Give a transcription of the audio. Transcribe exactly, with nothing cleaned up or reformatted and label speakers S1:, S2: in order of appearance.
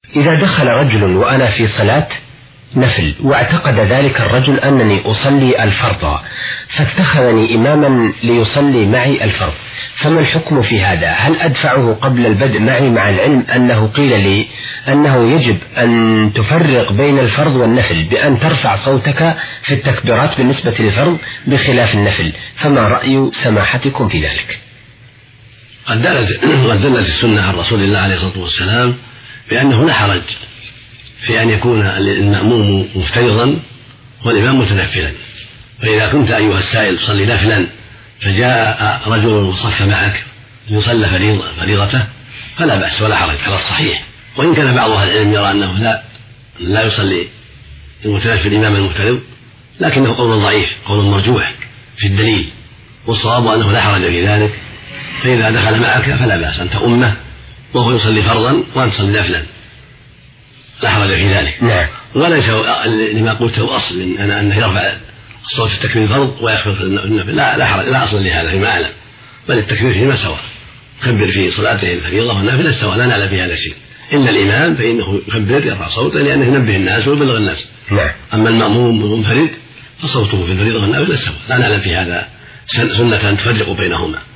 S1: إذا دخل رجل وأنا في صلاة نفل واعتقد ذلك الرجل أنني أصلي الفرض فاتخذني إماما ليصلي معي الفرض، فما الحكم في هذا؟ هل أدفعه قبل البدء معي مع العلم أنه قيل لي أنه يجب أن تفرق بين الفرض والنفل بأن ترفع صوتك في التكبيرات بالنسبة للفرض بخلاف النفل، فما رأي سماحتكم في ذلك؟
S2: قد دلت السنة عن رسول الله عليه الصلاة والسلام بأنه لا حرج في أن يكون المأموم مفترضا والإمام متنفلا. فإذا كنت أيها السائل تصلي نفلا فجاء رجل وصف معك يصلى فريضته فلا بأس ولا حرج على الصحيح، وإن كان بعض أهل العلم يرى أنه لا لا يصلي المتنفل إمام المفترض، لكنه قول ضعيف قول مرجوح في الدليل، والصواب أنه لا حرج في ذلك. فإذا دخل معك فلا بأس أن تؤمه وهو يصلي فرضا وأنت تصلي نفلا، لا حرج في ذلك.
S1: نعم.
S2: وليس لما قلته أصل من أنه يرفع الصوت في التكبير الفرض ويخفض في النفل، لا لا حرج، لا أصل لهذا فيما أعلم، بل التكبير فيما سواء، كبر في صلاته الفريضة والنافلة سواء، لا نعلم في هذا الشيء. إلا الإمام فإنه يكبر يرفع صوته لأنه ينبه الناس ويبلغ الناس.
S1: نعم.
S2: أما المأموم والمنفرد فصوته في الفريضة والنافلة سواء، لا نعلم في هذا سنة أن تفرق بينهما.